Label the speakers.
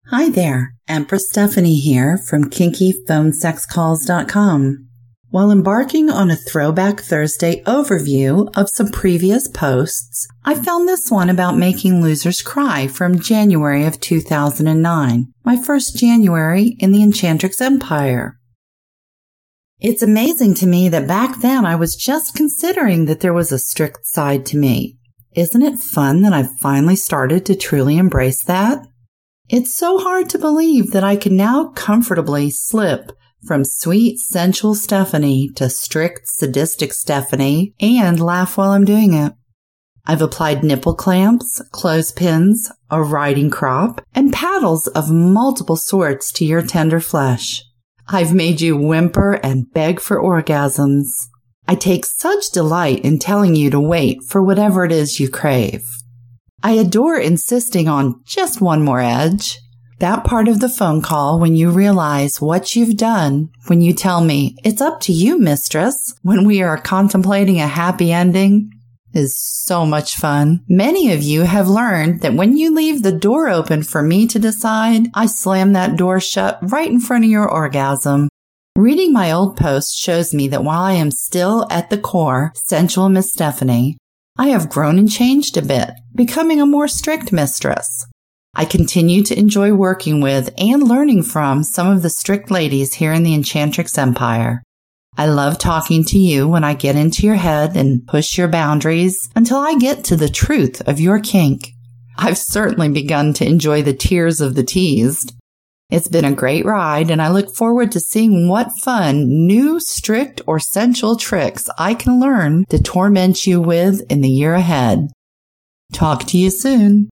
Speaker 1: Hi there, Empress Stephanie here from KinkyPhoneSexCalls.com. While embarking on a Throwback Thursday overview of some previous posts, I found this one about making losers cry from January of 2009, my first January in the Enchantrix Empire. It's amazing to me that back then I was just considering that there was a strict side to me. Isn't it fun that I've finally started to truly embrace that? It's so hard to believe that I can now comfortably slip from sweet, sensual Stephanie to strict, sadistic Stephanie and laugh while I'm doing it. I've applied nipple clamps, clothespins, a riding crop, and paddles of multiple sorts to your tender flesh. I've made you whimper and beg for orgasms. I take such delight in telling you to wait for whatever it is you crave. I adore insisting on just one more edge. That part of the phone call when you realize what you've done, when you tell me, it's up to you, mistress, when we are contemplating a happy ending, is so much fun. Many of you have learned that when you leave the door open for me to decide, I slam that door shut right in front of your orgasm. Reading my old post shows me that while I am still at the core sensual Miss Stephanie, I have grown and changed a bit, becoming a more strict mistress. I continue to enjoy working with and learning from some of the strict ladies here in the Enchantrix Empire. I love talking to you when I get into your head and push your boundaries until I get to the truth of your kink. I've certainly begun to enjoy the tears of the teased. It's been a great ride, and I look forward to seeing what fun, new, strict, or sensual tricks I can learn to torment you with in the year ahead. Talk to you soon.